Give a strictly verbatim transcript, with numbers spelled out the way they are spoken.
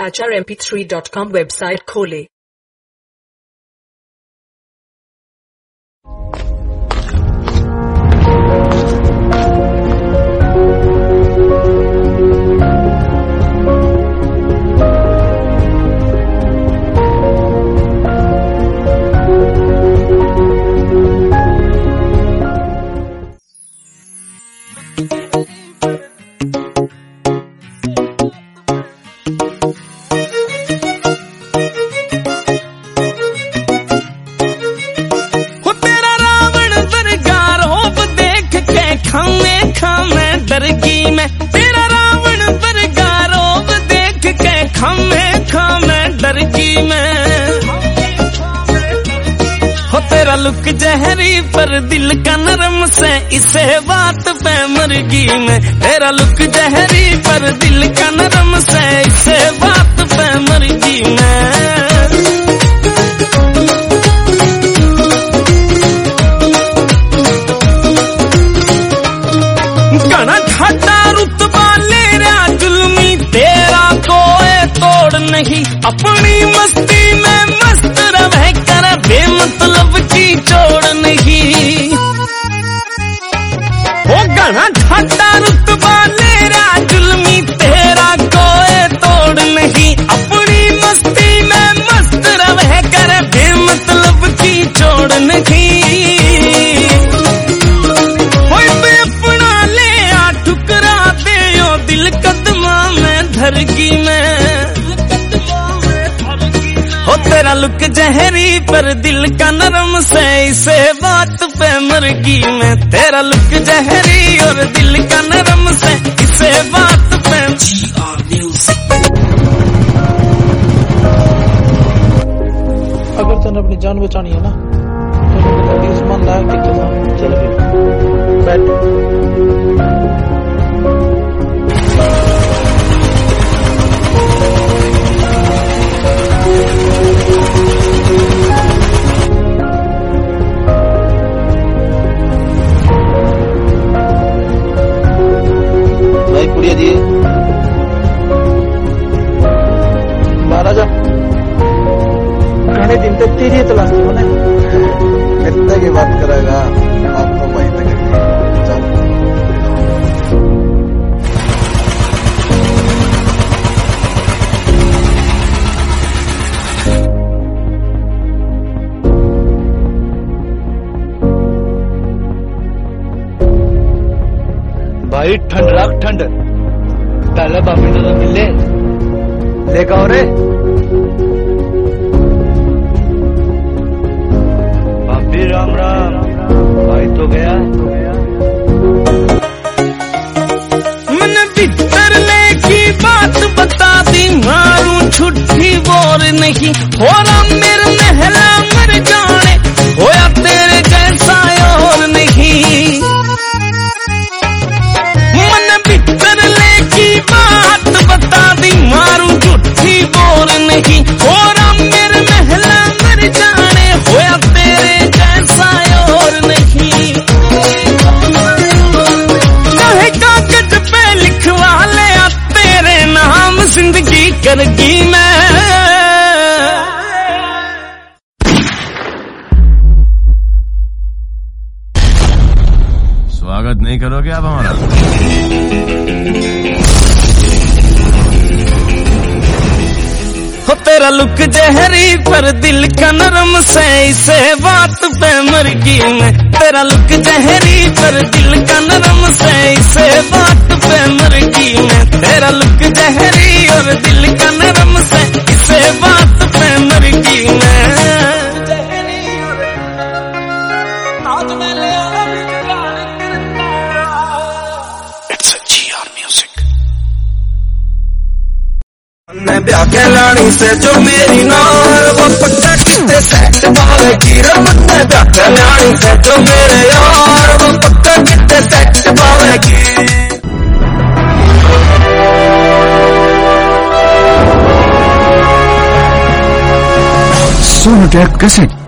H R M P three dot com website खोले। तेरा look जहरी पर दिल का नरम से इसे बात पे मरगी में। तेरा लुक जहरी पर दिल का नरम से इसे बात पे मरगी में। घना घाटा रुतबा ले रहा जुल्मी तेरा कोई तोड़ नहीं। अपनी मस्ती में मस्त रह कर बेमतलब की जोड़ नहीं। हो घना घाटा रुतबा ले रहा जुल्मी तेरा कोई तोड़ नहीं। अपनी मस्ती में मस्त रह कर बेमतलब की जोड़ नहीं। धरगी में हो तेरा लुक जहरी पर दिल का नरम से इसे बात पे मरगी में। तेरा लुक जहरी और दिल का नरम से इसे बात पे। अगर तुमने अपनी जान बचानी है ना तो उस्मान लाया कि चल बैठ। भाई कुड़िया दिए महाराजा कहने दिन तक तेरी तलाश थी मैंने। इतने की बात करेगा आपको वहीं तक चल। भाई ठंड राख ठंड पहले बापी ने तो मिले लेका हो रे बापी। राम राम भाई तो गया। मैंने भीतर की बात बता दी मारू छुट्टी बोर नहीं। हो रहा मेरे महला मर जाने होया तेरे जैसा और नहीं। बात बता दी मारू झूठी बोर नहीं। हो रहा मेरे महला मर जाने होया तेरे जैसा और नहीं। कहे कागज पे लिखवा ले तेरे नाम जिंदगी करगी मैं। स्वागत नहीं करोगे आप हमारा? हो तेरा लुक जहरी पर दिल का नरम से इसे बात पे मरगी में। तेरा लुक जहरी पर दिल का नरम से इसे बात पे मरगी में। तेरा लुक जहरी और दिल का नरम से इसे बात पे मरगी में। मैं ब्याह के लानी से जो मेरी नार वो पक्का कितने सेट पावेगी। मैं ब्याह के लानी से जो मेरे यार वो पक्का कितने सेट पावेगी। सोनोटेक कैसेट